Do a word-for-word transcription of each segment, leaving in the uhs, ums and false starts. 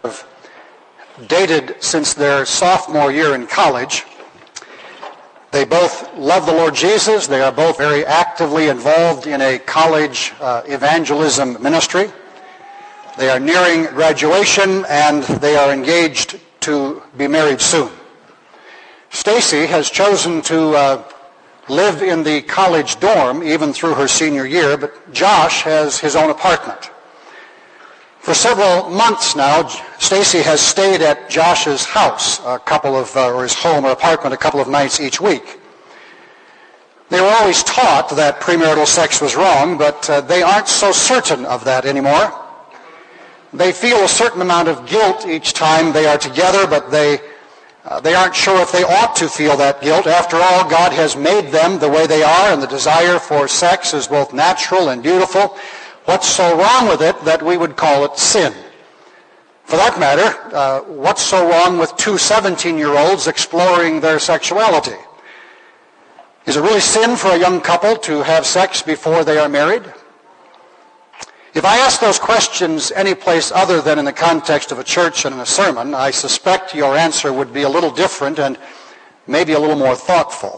have dated since their sophomore year in college. They both love the Lord Jesus. They are both very actively involved in a college uh, evangelism ministry. They are nearing graduation, and they are engaged to be married soon. Stacy has chosen to uh, live in the college dorm even through her senior year, but Josh has his own apartment. For several months now, Stacy has stayed at Josh's house, a couple of, uh, or his home or apartment, a couple of nights each week. They were always taught that premarital sex was wrong, but uh, they aren't so certain of that anymore. They feel a certain amount of guilt each time they are together, but they uh, they aren't sure if they ought to feel that guilt. After all, God has made them the way they are, and the desire for sex is both natural and beautiful. What's so wrong with it that we would call it sin? For that matter, uh, what's so wrong with two seventeen-year-olds exploring their sexuality? Is it really sin for a young couple to have sex before they are married? If I ask those questions any place other than in the context of a church and in a sermon, I suspect your answer would be a little different and maybe a little more thoughtful.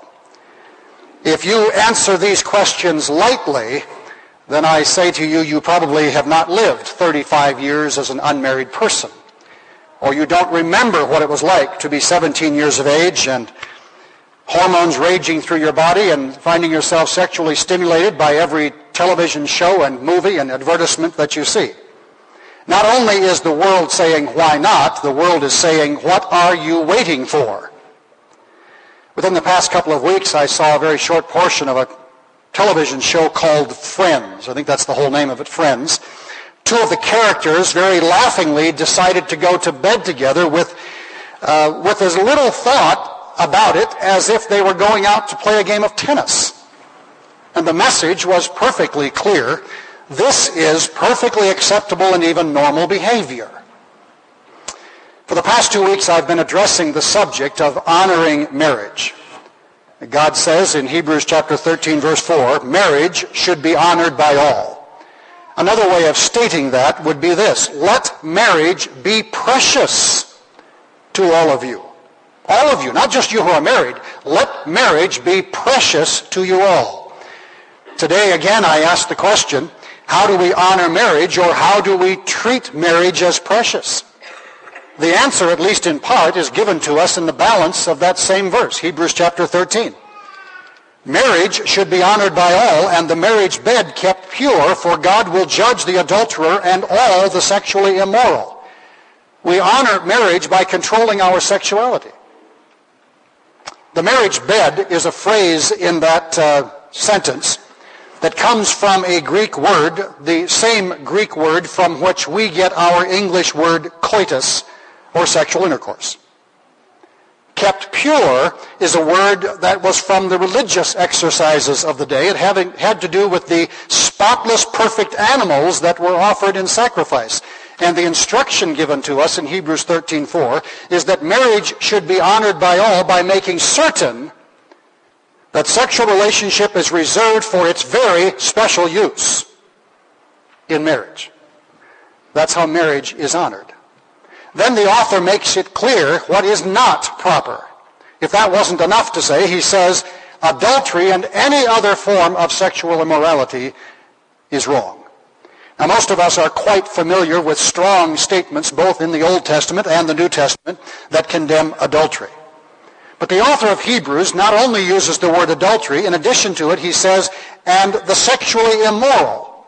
If you answer these questions lightly, then I say to you, you probably have not lived thirty-five years as an unmarried person. Or you don't remember what it was like to be seventeen years of age and hormones raging through your body and finding yourself sexually stimulated by every television show and movie and advertisement that you see. Not only is the world saying, why not? The world is saying, what are you waiting for? Within the past couple of weeks, I saw a very short portion of a television show called Friends. I think that's the whole name of it, Friends. Two of the characters very laughingly decided to go to bed together with, uh, with as little thought about it as if they were going out to play a game of tennis. And the message was perfectly clear. This is perfectly acceptable and even normal behavior. For the past two weeks, I've been addressing the subject of honoring marriage. God says in Hebrews chapter thirteen, verse four, marriage should be honored by all. Another way of stating that would be this: let marriage be precious to all of you. All of you, not just you who are married. Let marriage be precious to you all. Today, again, I ask the question, how do we honor marriage, or how do we treat marriage as precious? The answer, at least in part, is given to us in the balance of that same verse, Hebrews chapter thirteen. Marriage should be honored by all, and the marriage bed kept pure, for God will judge the adulterer and all the sexually immoral. We honor marriage by controlling our sexuality. The marriage bed is a phrase in that uh, sentence that comes from a Greek word, the same Greek word from which we get our English word coitus, or sexual intercourse. Kept pure is a word that was from the religious exercises of the day. It having, had to do with the spotless, perfect animals that were offered in sacrifice. And the instruction given to us in Hebrews thirteen four is that marriage should be honored by all by making certain that sexual relationship is reserved for its very special use in marriage. That's how marriage is honored. Then the author makes it clear what is not proper. If that wasn't enough to say, he says, adultery and any other form of sexual immorality is wrong. Now, most of us are quite familiar with strong statements, both in the Old Testament and the New Testament, that condemn adultery. But the author of Hebrews not only uses the word adultery, in addition to it, he says, and the sexually immoral.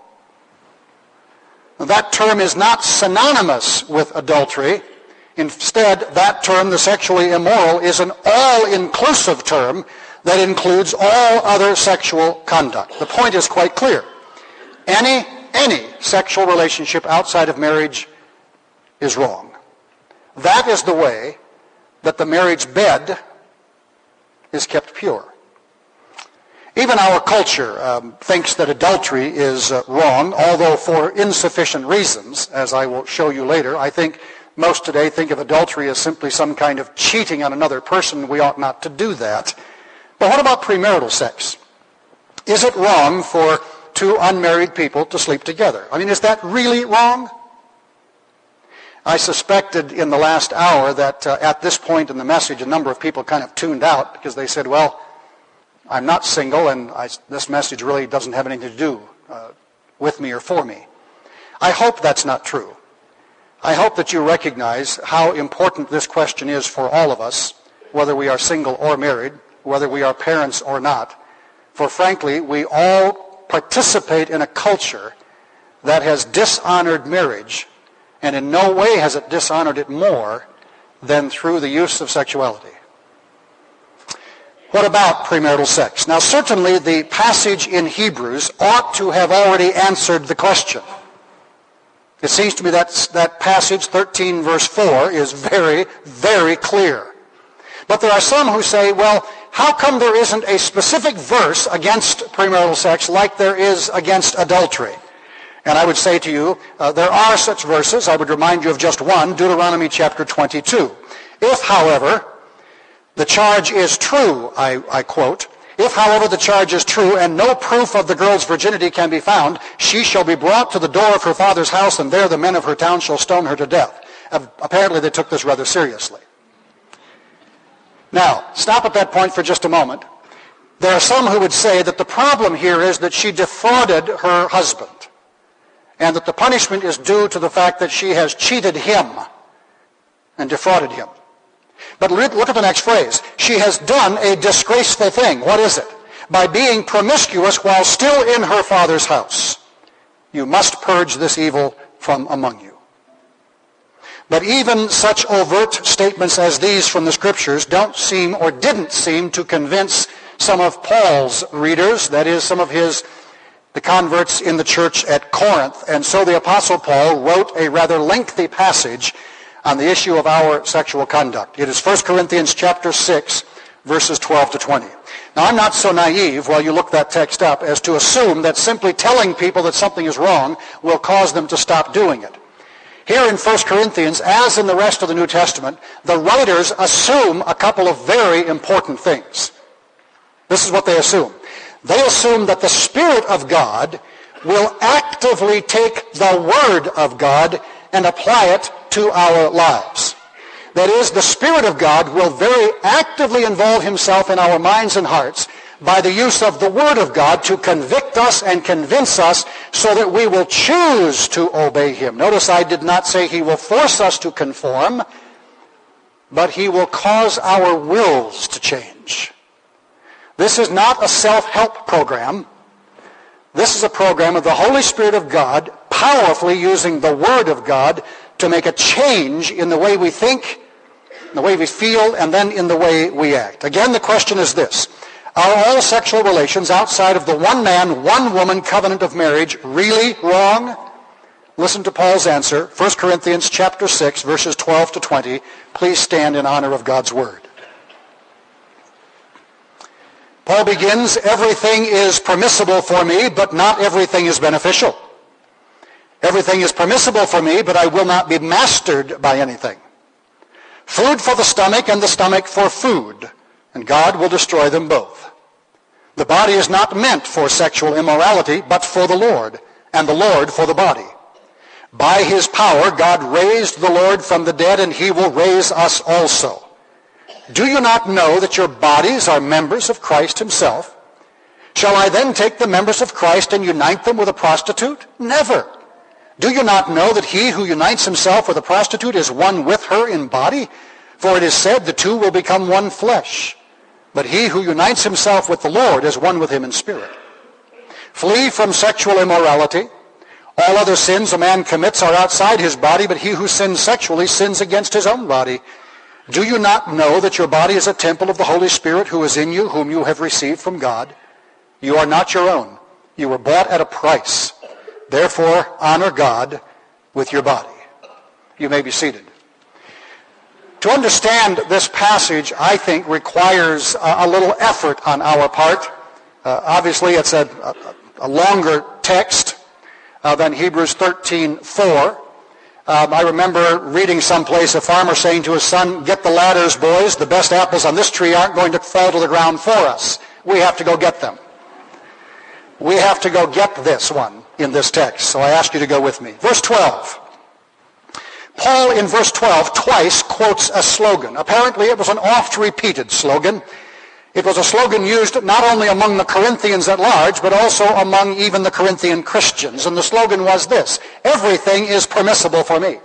That term is not synonymous with adultery. Instead, that term, the sexually immoral, is an all-inclusive term that includes all other sexual conduct. The point is quite clear. Any, any sexual relationship outside of marriage is wrong. That is the way that the marriage bed is kept pure. Even our culture um, thinks that adultery is uh, wrong, although for insufficient reasons, as I will show you later. I think most today think of adultery as simply some kind of cheating on another person. We ought not to do that. But what about premarital sex? Is it wrong for two unmarried people to sleep together? I mean, is that really wrong? I suspected in the last hour that uh, at this point in the message, a number of people kind of tuned out because they said, well, I'm not single, and I, this message really doesn't have anything to do uh, with me or for me. I hope that's not true. I hope that you recognize how important this question is for all of us, whether we are single or married, whether we are parents or not. For frankly, we all participate in a culture that has dishonored marriage, and in no way has it dishonored it more than through the use of sexuality. What about premarital sex? Now, certainly the passage in Hebrews ought to have already answered the question. It seems to me that that passage, thirteen verse four, is very, very clear. But there are some who say, well, how come there isn't a specific verse against premarital sex like there is against adultery? And I would say to you, uh, there are such verses. I would remind you of just one, Deuteronomy chapter twenty-two. If, however, the charge is true, I, I quote, if, however, the charge is true and no proof of the girl's virginity can be found, she shall be brought to the door of her father's house, and there the men of her town shall stone her to death. Uh, apparently they took this rather seriously. Now, stop at that point for just a moment. There are some who would say that the problem here is that she defrauded her husband, and that the punishment is due to the fact that she has cheated him and defrauded him. But look at the next phrase. She has done a disgraceful thing. What is it? By being promiscuous while still in her father's house. You must purge this evil from among you. But even such overt statements as these from the Scriptures don't seem or didn't seem to convince some of Paul's readers, that is, some of his the converts in the church at Corinth. And so the Apostle Paul wrote a rather lengthy passage on the issue of our sexual conduct. It is First Corinthians chapter six, verses twelve to twenty. Now, I'm not so naive while you look that text up as to assume that simply telling people that something is wrong will cause them to stop doing it. Here in First Corinthians, as in the rest of the New Testament, the writers assume a couple of very important things. This is what they assume. They assume that the Spirit of God will actively take the Word of God and apply it to our lives. That is, the Spirit of God will very actively involve himself in our minds and hearts by the use of the Word of God to convict us and convince us so that we will choose to obey him. Notice I did not say he will force us to conform, but he will cause our wills to change. This is not a self-help program. This is a program of the Holy Spirit of God powerfully using the Word of God to make a change in the way we think, in the way we feel, and then in the way we act. Again, the question is this. Are all sexual relations outside of the one-man, one-woman covenant of marriage really wrong? Listen to Paul's answer, First Corinthians chapter six, verses twelve to twenty. Please stand in honor of God's Word. Paul begins, everything is permissible for me, but not everything is beneficial. Everything is permissible for me, but I will not be mastered by anything. Food for the stomach and the stomach for food, and God will destroy them both. The body is not meant for sexual immorality, but for the Lord, and the Lord for the body. By his power, God raised the Lord from the dead, and he will raise us also. Do you not know that your bodies are members of Christ himself? Shall I then take the members of Christ and unite them with a prostitute? Never. Do you not know that he who unites himself with a prostitute is one with her in body? For it is said, the two will become one flesh. But he who unites himself with the Lord is one with him in spirit. Flee from sexual immorality. All other sins a man commits are outside his body, but he who sins sexually sins against his own body. Do you not know that your body is a temple of the Holy Spirit who is in you, whom you have received from God? You are not your own. You were bought at a price. Therefore, honor God with your body. You may be seated. To understand this passage, I think, requires a little effort on our part. Uh, obviously, it's a, a, a longer text uh, than Hebrews thirteen four. Um, I remember reading someplace a farmer saying to his son, get the ladders, boys. The best apples on this tree aren't going to fall to the ground for us. We have to go get them. We have to go get this one in this text. So I ask you to go with me. Verse twelve. Paul, in verse twelve, twice quotes a slogan. Apparently, it was an oft-repeated slogan. It was a slogan used not only among the Corinthians at large, but also among even the Corinthian Christians. And the slogan was this: everything is permissible for me.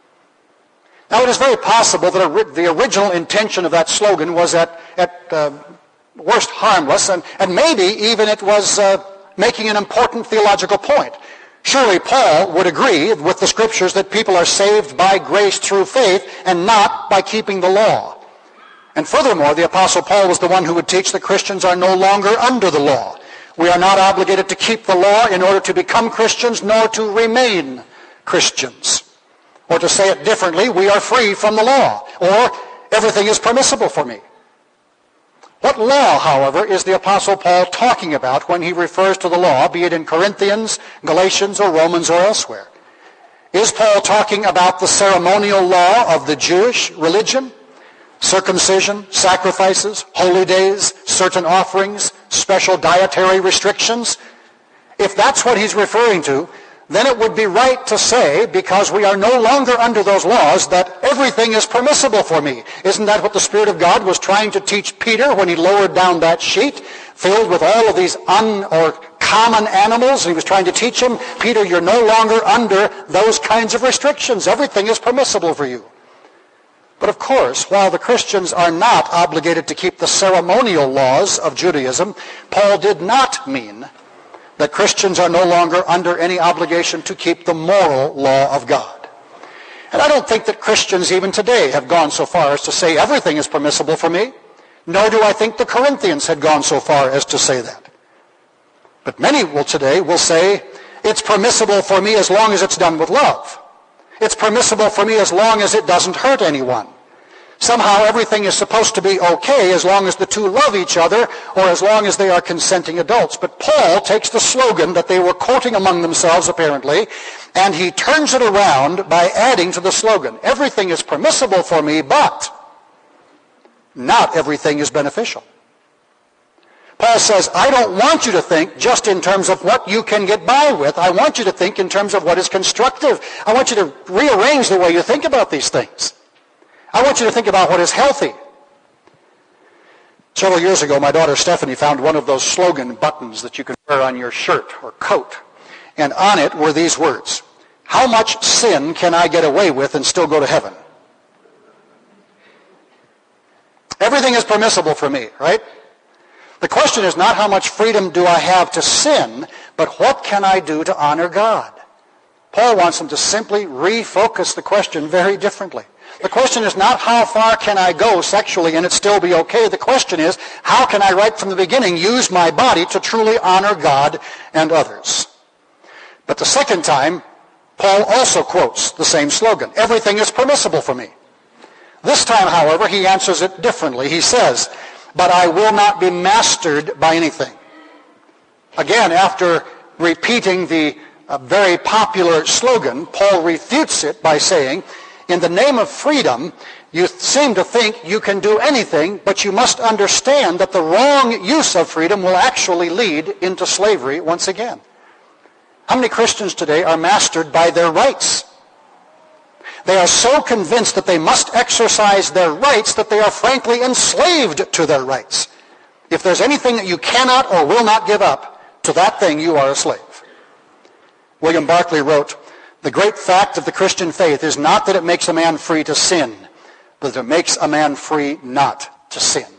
Now, it is very possible that the original intention of that slogan was at, at uh, worst harmless, and, and maybe even it was uh, making an important theological point. Surely Paul would agree with the Scriptures that people are saved by grace through faith and not by keeping the law. And furthermore, the Apostle Paul was the one who would teach that Christians are no longer under the law. We are not obligated to keep the law in order to become Christians, nor to remain Christians. Or to say it differently, we are free from the law, or everything is permissible for me. What law, however, is the Apostle Paul talking about when he refers to the law, be it in Corinthians, Galatians, or Romans, or elsewhere? Is Paul talking about the ceremonial law of the Jewish religion? Circumcision, sacrifices, holy days, certain offerings, special dietary restrictions? If that's what he's referring to, then it would be right to say, because we are no longer under those laws, that everything is permissible for me. Isn't that what the Spirit of God was trying to teach Peter when he lowered down that sheet filled with all of these un or common animals? And he was trying to teach him, Peter, you're no longer under those kinds of restrictions. Everything is permissible for you. But of course, while the Christians are not obligated to keep the ceremonial laws of Judaism, Paul did not mean that Christians are no longer under any obligation to keep the moral law of God. And I don't think that Christians even today have gone so far as to say everything is permissible for me, nor do I think the Corinthians had gone so far as to say that. But many will today will say, it's permissible for me as long as it's done with love. It's permissible for me as long as it doesn't hurt anyone. Somehow everything is supposed to be okay as long as the two love each other or as long as they are consenting adults. But Paul takes the slogan that they were quoting among themselves, apparently, and he turns it around by adding to the slogan, everything is permissible for me, but not everything is beneficial. Paul says, I don't want you to think just in terms of what you can get by with. I want you to think in terms of what is constructive. I want you to rearrange the way you think about these things. I want you to think about what is healthy. Several years ago, my daughter Stephanie found one of those slogan buttons that you can wear on your shirt or coat. And on it were these words, how much sin can I get away with and still go to heaven? Everything is permissible for me, right? The question is not how much freedom do I have to sin, but what can I do to honor God? Paul wants them to simply refocus the question very differently. The question is not how far can I go sexually and it still be okay. The question is, how can I right from the beginning use my body to truly honor God and others? But the second time, Paul also quotes the same slogan, everything is permissible for me. This time, however, he answers it differently. He says, but I will not be mastered by anything. Again, after repeating the uh, very popular slogan, Paul refutes it by saying, in the name of freedom, you seem to think you can do anything, but you must understand that the wrong use of freedom will actually lead into slavery once again. How many Christians today are mastered by their rights? They are so convinced that they must exercise their rights that they are frankly enslaved to their rights. If there's anything that you cannot or will not give up, to that thing you are a slave. William Barclay wrote, the great fact of the Christian faith is not that it makes a man free to sin, but that it makes a man free not to sin.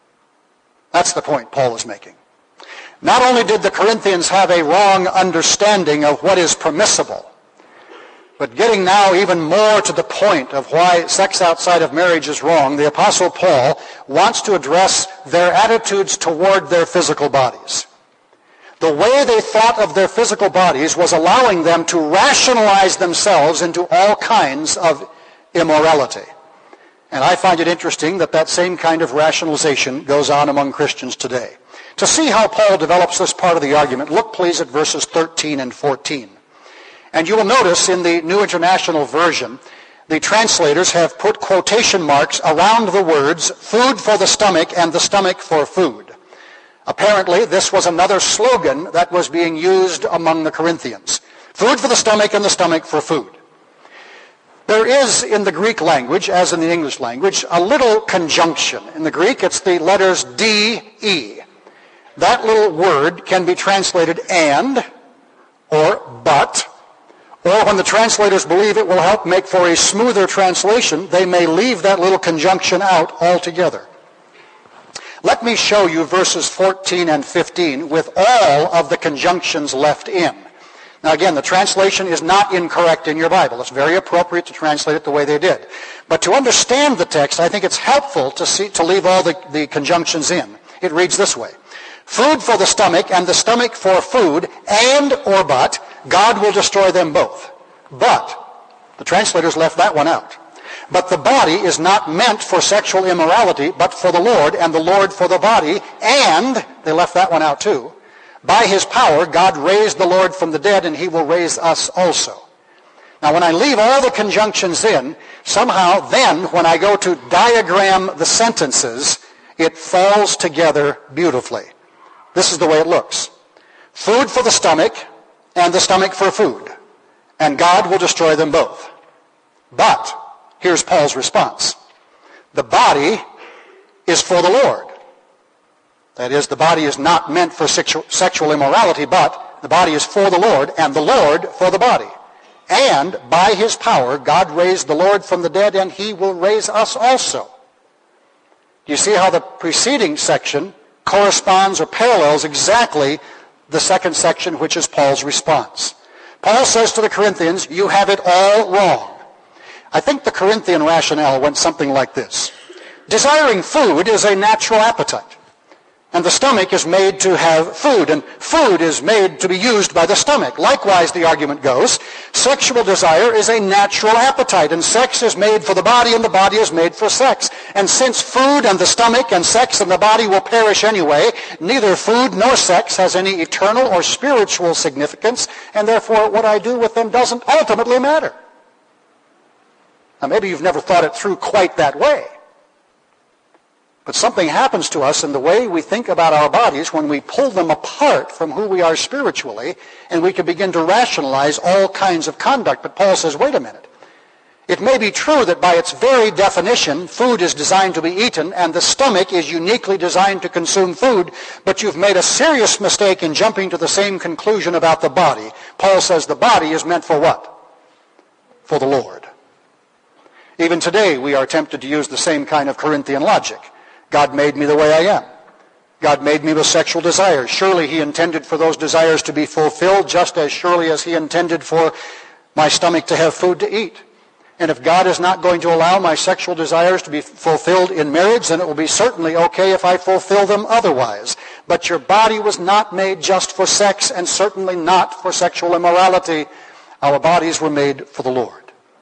That's the point Paul is making. Not only did the Corinthians have a wrong understanding of what is permissible, but getting now even more to the point of why sex outside of marriage is wrong, the Apostle Paul wants to address their attitudes toward their physical bodies. The way they thought of their physical bodies was allowing them to rationalize themselves into all kinds of immorality. And I find it interesting that that same kind of rationalization goes on among Christians today. To see how Paul develops this part of the argument, look please at verses thirteen and fourteen. And you will notice in the New International Version, the translators have put quotation marks around the words, food for the stomach and the stomach for food. Apparently, this was another slogan that was being used among the Corinthians. Food for the stomach and the stomach for food. There is in the Greek language, as in the English language, a little conjunction. In the Greek, it's the letters D, E. That little word can be translated and, or but, or when the translators believe it will help make for a smoother translation, they may leave that little conjunction out altogether. Let me show you verses fourteen and fifteen with all of the conjunctions left in. Now again, the translation is not incorrect in your Bible. It's very appropriate to translate it the way they did. But to understand the text, I think it's helpful to see, to leave all the, the conjunctions in. It reads this way. Food for the stomach and the stomach for food, and or but, God will destroy them both. But, the translators left that one out. But the body is not meant for sexual immorality, but for the Lord, and the Lord for the body, and, they left that one out too, by his power, God raised the Lord from the dead, and he will raise us also. Now, when I leave all the conjunctions in, somehow then, when I go to diagram the sentences, it falls together beautifully. This is the way it looks. Food for the stomach, and the stomach for food, and God will destroy them both. But, here's Paul's response. The body is for the Lord. That is, the body is not meant for sexual, sexual immorality, but the body is for the Lord, and the Lord for the body. And by his power, God raised the Lord from the dead, and he will raise us also. Do you see how the preceding section corresponds or parallels exactly the second section, which is Paul's response? Paul says to the Corinthians, you have it all wrong. I think the Corinthian rationale went something like this. Desiring food is a natural appetite. And the stomach is made to have food, and food is made to be used by the stomach. Likewise, the argument goes, sexual desire is a natural appetite, and sex is made for the body, and the body is made for sex. And since food and the stomach and sex and the body will perish anyway, neither food nor sex has any eternal or spiritual significance, and therefore what I do with them doesn't ultimately matter. Now, maybe you've never thought it through quite that way. But something happens to us in the way we think about our bodies when we pull them apart from who we are spiritually, and we can begin to rationalize all kinds of conduct. But Paul says, wait a minute. It may be true that by its very definition, food is designed to be eaten, and the stomach is uniquely designed to consume food, but you've made a serious mistake in jumping to the same conclusion about the body. Paul says the body is meant for what? For the Lord. Even today, we are tempted to use the same kind of Corinthian logic. God made me the way I am. God made me with sexual desires. Surely he intended for those desires to be fulfilled just as surely as he intended for my stomach to have food to eat. And if God is not going to allow my sexual desires to be fulfilled in marriage, then it will be certainly okay if I fulfill them otherwise. But your body was not made just for sex, and certainly not for sexual immorality. Our bodies were made for the Lord.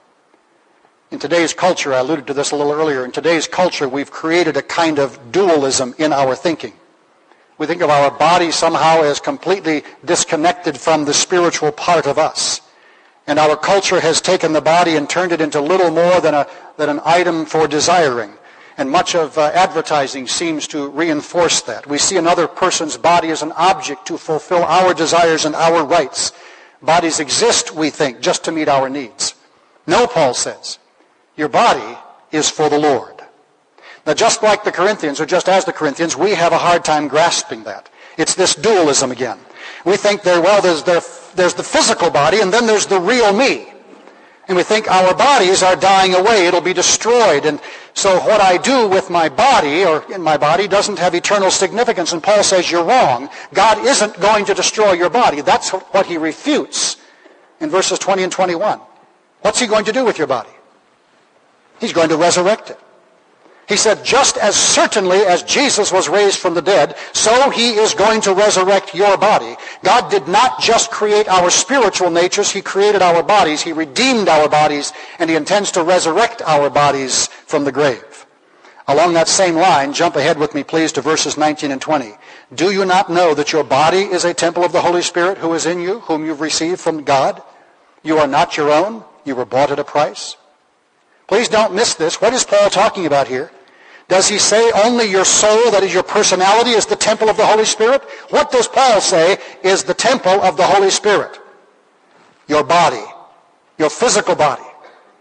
In today's culture, I alluded to this a little earlier, in today's culture we've created a kind of dualism in our thinking. We think of our body somehow as completely disconnected from the spiritual part of us. And our culture has taken the body and turned it into little more than, a, than an item for desiring. And much of uh, advertising seems to reinforce that. We see another person's body as an object to fulfill our desires and our rights. Bodies exist, we think, just to meet our needs. No, Paul says. Your body is for the Lord. Now, just like the Corinthians, or just as the Corinthians, we have a hard time grasping that. It's this dualism again. We think there, well, there's, there, there's the physical body, and then there's the real me. And we think our bodies are dying away. It'll be destroyed. And so what I do with my body, or in my body, doesn't have eternal significance. And Paul says, you're wrong. God isn't going to destroy your body. That's what he refutes in verses twenty and twenty-one. What's he going to do with your body? He's going to resurrect it. He said, just as certainly as Jesus was raised from the dead, so he is going to resurrect your body. God did not just create our spiritual natures, he created our bodies, he redeemed our bodies, and he intends to resurrect our bodies from the grave. Along that same line, jump ahead with me please to verses nineteen and twenty. Do you not know that your body is a temple of the Holy Spirit who is in you, whom you've received from God? You are not your own, you were bought at a price. Please don't miss this. What is Paul talking about here? Does he say only your soul, that is your personality, is the temple of the Holy Spirit? What does Paul say is the temple of the Holy Spirit? Your body, your physical body.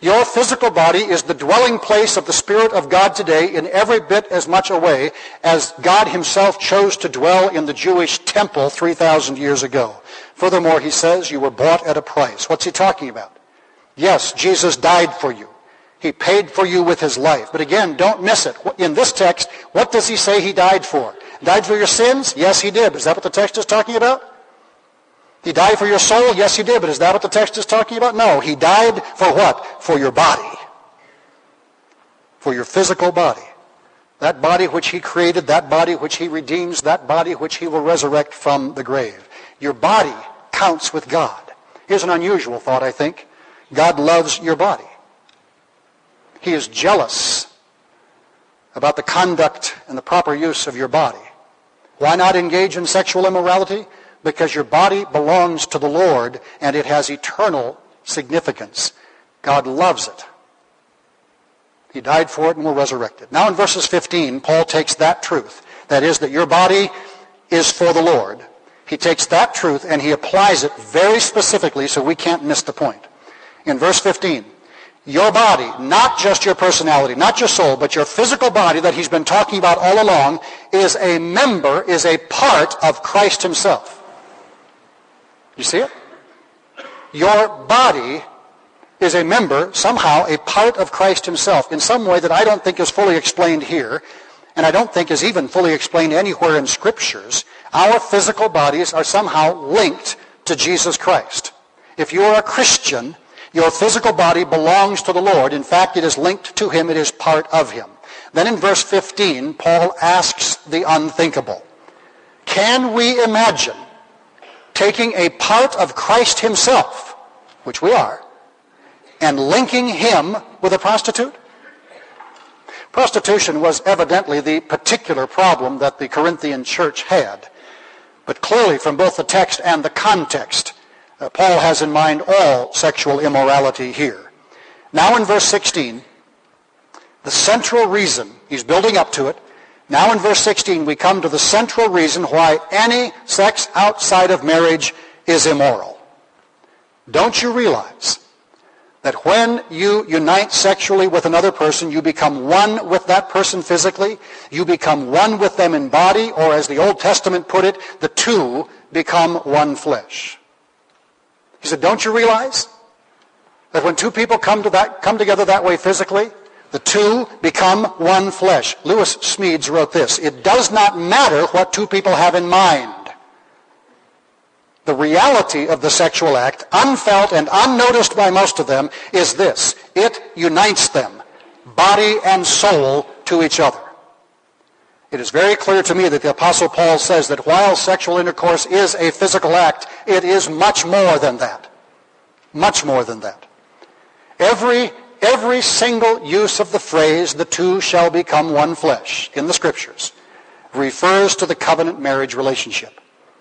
Your physical body is the dwelling place of the Spirit of God today in every bit as much a way as God himself chose to dwell in the Jewish temple three thousand years ago. Furthermore, he says, you were bought at a price. What's he talking about? Yes, Jesus died for you. He paid for you with his life. But again, don't miss it. In this text, what does he say he died for? Died for your sins? Yes, he did. Is that what the text is talking about? He died for your soul? Yes, he did. But is that what the text is talking about? No. He died for what? For your body. For your physical body. That body which he created, that body which he redeems, that body which he will resurrect from the grave. Your body counts with God. Here's an unusual thought, I think. God loves your body. He is jealous about the conduct and the proper use of your body. Why not engage in sexual immorality? Because your body belongs to the Lord and it has eternal significance. God loves it. He died for it and will resurrect it. Now in verses fifteen, Paul takes that truth, that is that your body is for the Lord. He takes that truth and he applies it very specifically so we can't miss the point. In verse fifteen, your body, not just your personality, not your soul, but your physical body that he's been talking about all along, is a member, is a part of Christ himself. You see it? Your body is a member, somehow a part of Christ himself, in some way that I don't think is fully explained here, and I don't think is even fully explained anywhere in Scriptures. Our physical bodies are somehow linked to Jesus Christ. If you are a Christian, your physical body belongs to the Lord. In fact, it is linked to him. It is part of him. Then in verse fifteen, Paul asks the unthinkable. Can we imagine taking a part of Christ himself, which we are, and linking him with a prostitute? Prostitution was evidently the particular problem that the Corinthian church had. But clearly, from both the text and the context, uh, Paul has in mind all sexual immorality here. Now in verse sixteen, the central reason, he's building up to it. Now in verse sixteen, we come to the central reason why any sex outside of marriage is immoral. Don't you realize that when you unite sexually with another person, you become one with that person physically, you become one with them in body, or as the Old Testament put it, the two become one flesh. He said, don't you realize that when two people come to that come together that way physically, the two become one flesh? Lewis Smedes wrote this, it does not matter what two people have in mind. The reality of the sexual act, unfelt and unnoticed by most of them, is this. It unites them, body and soul, to each other. It is very clear to me that the Apostle Paul says that while sexual intercourse is a physical act, it is much more than that. Much more than that. Every, every single use of the phrase, the two shall become one flesh, in the Scriptures, refers to the covenant marriage relationship.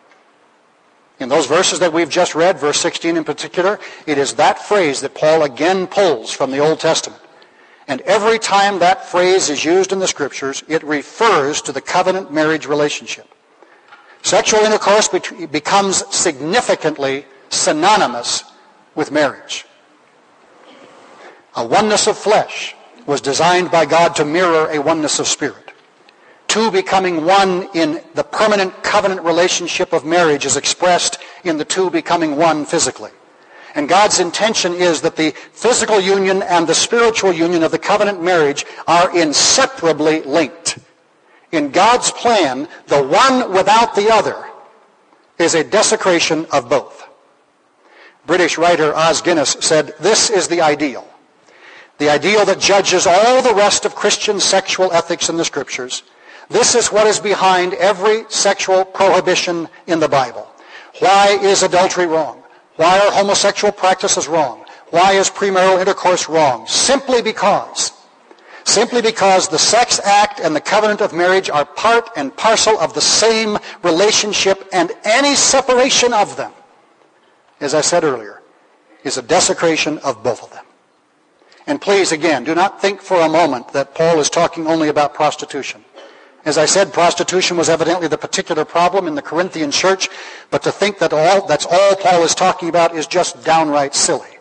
In those verses that we've just read, verse sixteen in particular, it is that phrase that Paul again pulls from the Old Testament. And every time that phrase is used in the Scriptures, it refers to the covenant marriage relationship. Sexual intercourse be- becomes significantly synonymous with marriage. A oneness of flesh was designed by God to mirror a oneness of spirit. Two becoming one in the permanent covenant relationship of marriage is expressed in the two becoming one physically. And God's intention is that the physical union and the spiritual union of the covenant marriage are inseparably linked. In God's plan, the one without the other is a desecration of both. British writer Os Guinness said, this is the ideal. The ideal that judges all the rest of Christian sexual ethics in the Scriptures. This is what is behind every sexual prohibition in the Bible. Why is adultery wrong? Why are homosexual practices wrong? Why is premarital intercourse wrong? Simply because, simply because the sex act and the covenant of marriage are part and parcel of the same relationship, and any separation of them, as I said earlier, is a desecration of both of them. And please, again, do not think for a moment that Paul is talking only about prostitution. As I said, prostitution was evidently the particular problem in the Corinthian church, but to think that all, that's all Paul is talking about is just downright silly.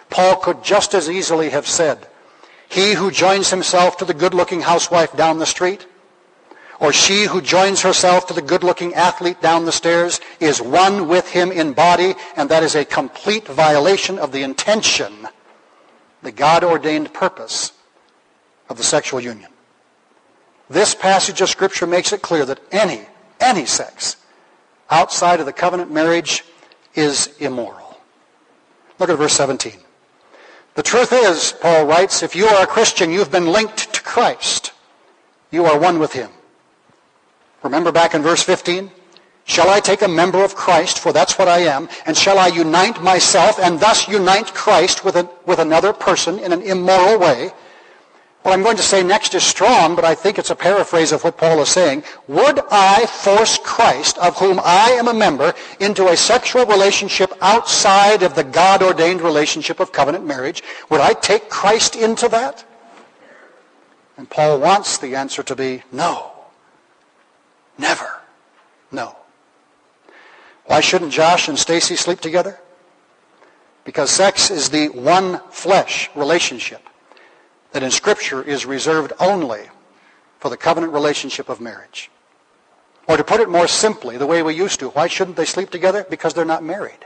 Paul could just as easily have said, he who joins himself to the good-looking housewife down the street, or she who joins herself to the good-looking athlete down the stairs, is one with him in body, and that is a complete violation of the intention, the God-ordained purpose of the sexual union. This passage of Scripture makes it clear that any, any sex outside of the covenant marriage is immoral. Look at verse seventeen. The truth is, Paul writes, if you are a Christian, you've been linked to Christ. You are one with him. Remember back in verse fifteen? Shall I take a member of Christ, for that's what I am, and shall I unite myself and thus unite Christ with, a, with another person in an immoral way? What I'm going to say next is strong, but I think it's a paraphrase of what Paul is saying. Would I force Christ, of whom I am a member, into a sexual relationship outside of the God-ordained relationship of covenant marriage? Would I take Christ into that? And Paul wants the answer to be no. Never. No. Why shouldn't Josh and Stacy sleep together? Because sex is the one flesh relationship that in Scripture is reserved only for the covenant relationship of marriage. Or to put it more simply, the way we used to, why shouldn't they sleep together? Because they're not married.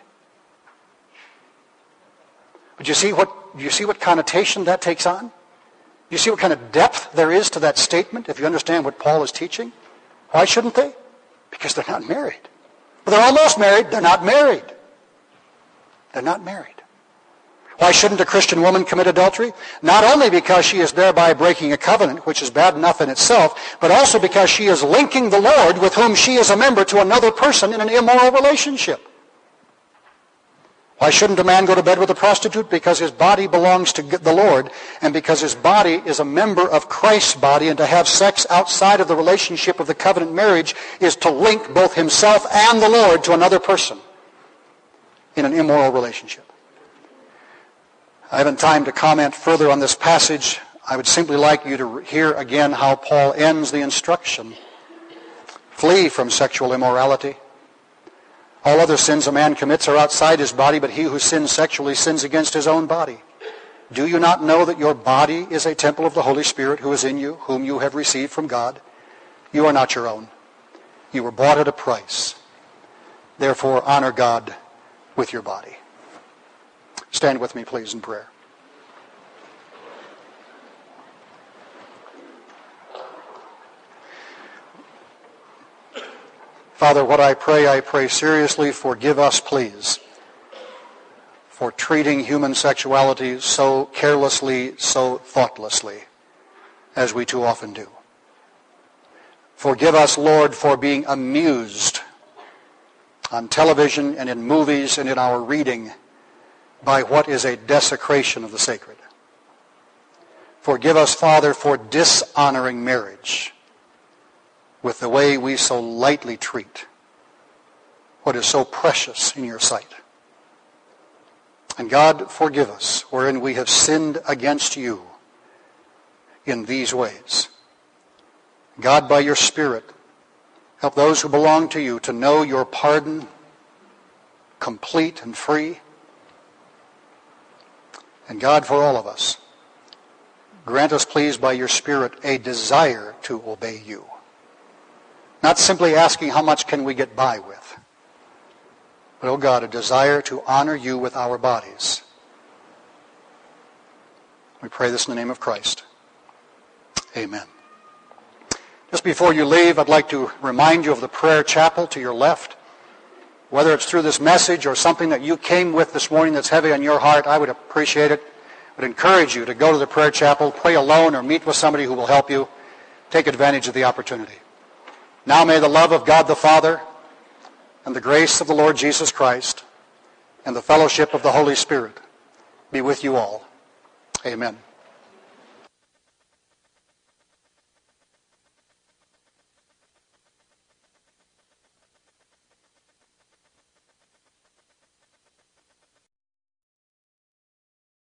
But you see what, you see what connotation that takes on? You see what kind of depth there is to that statement if you understand what Paul is teaching? Why shouldn't they? Because they're not married. Well, they're almost married. They're not married. They're not married. Why shouldn't a Christian woman commit adultery? Not only because she is thereby breaking a covenant, which is bad enough in itself, but also because she is linking the Lord with whom she is a member to another person in an immoral relationship. Why shouldn't a man go to bed with a prostitute? Because his body belongs to the Lord, and because his body is a member of Christ's body, and to have sex outside of the relationship of the covenant marriage is to link both himself and the Lord to another person in an immoral relationship. I haven't time to comment further on this passage. I would simply like you to hear again how Paul ends the instruction. Flee from sexual immorality. All other sins a man commits are outside his body, but he who sins sexually sins against his own body. Do you not know that your body is a temple of the Holy Spirit who is in you, whom you have received from God? You are not your own. You were bought at a price. Therefore, honor God with your body. Stand with me, please, in prayer. Father, what I pray, I pray seriously, forgive us, please, for treating human sexuality so carelessly, so thoughtlessly, as we too often do. Forgive us, Lord, for being amused on television and in movies and in our reading by what is a desecration of the sacred. Forgive us, Father, for dishonoring marriage with the way we so lightly treat what is so precious in your sight. And God, forgive us wherein we have sinned against you in these ways. God, by your Spirit, help those who belong to you to know your pardon, complete and free. And God, for all of us, grant us, please, by your Spirit, a desire to obey you. Not simply asking how much can we get by with, but, oh God, a desire to honor you with our bodies. We pray this in the name of Christ. Amen. Just before you leave, I'd like to remind you of the prayer chapel to your left. Whether it's through this message or something that you came with this morning that's heavy on your heart, I would appreciate it. I would encourage you to go to the prayer chapel, pray alone, or meet with somebody who will help you. Take advantage of the opportunity. Now may the love of God the Father, and the grace of the Lord Jesus Christ, and the fellowship of the Holy Spirit be with you all. Amen.